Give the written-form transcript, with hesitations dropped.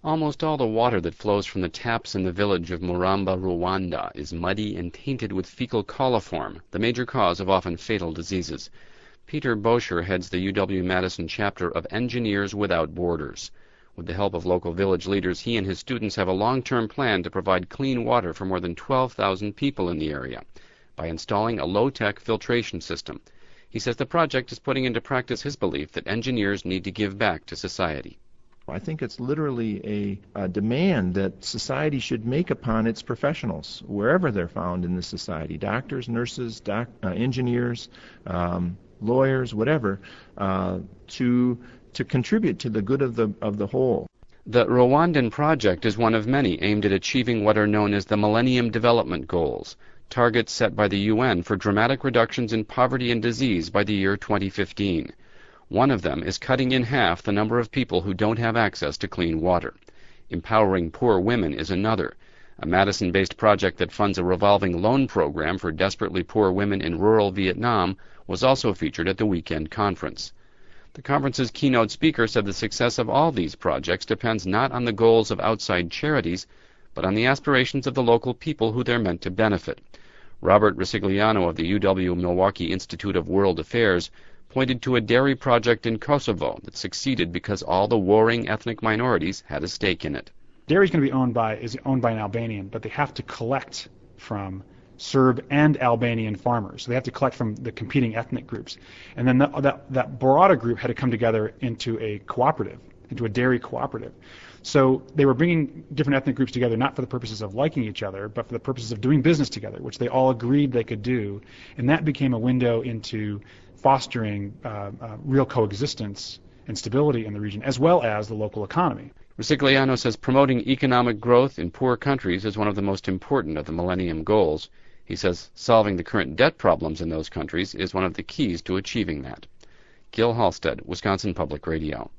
Almost all the water that flows from the taps in the village of Muramba, Rwanda, is muddy and tainted with fecal coliform, the major cause of often fatal diseases. Peter Boscher heads the UW-Madison chapter of Engineers Without Borders. With the help of local village leaders, he and his students have a long-term plan to provide clean water for more than 12,000 people in the area by installing a low-tech filtration system. He says the project is putting into practice his belief that engineers need to give back to society. I think it's literally a demand that society should make upon its professionals, wherever they're found in the society, doctors, nurses, engineers, lawyers, whatever, to contribute to the good of the whole. The Rwandan project is one of many aimed at achieving what are known as the Millennium Development Goals, targets set by the UN for dramatic reductions in poverty and disease by the year 2015. One of them is cutting in half the number of people who don't have access to clean water. Empowering poor women is another. A Madison-based project that funds a revolving loan program for desperately poor women in rural Vietnam was also featured at the weekend conference. The conference's keynote speaker said the success of all these projects depends not on the goals of outside charities, but on the aspirations of the local people who they're meant to benefit. Robert Risigliano of the UW-Milwaukee Institute of World Affairs pointed to a dairy project in Kosovo that succeeded because all the warring ethnic minorities had a stake in it. Dairy is owned by an Albanian, but they have to collect from Serb and Albanian farmers. So they have to collect from the competing ethnic groups. And then that Barada group had to come together into a cooperative, into a dairy cooperative. So they were bringing different ethnic groups together not for the purposes of liking each other, but for the purposes of doing business together, which they all agreed they could do. And that became a window into fostering real coexistence and stability in the region, as well as the local economy. Risigliano says promoting economic growth in poor countries is one of the most important of the Millennium Goals. He says solving the current debt problems in those countries is one of the keys to achieving that. Gil Halstead, Wisconsin Public Radio.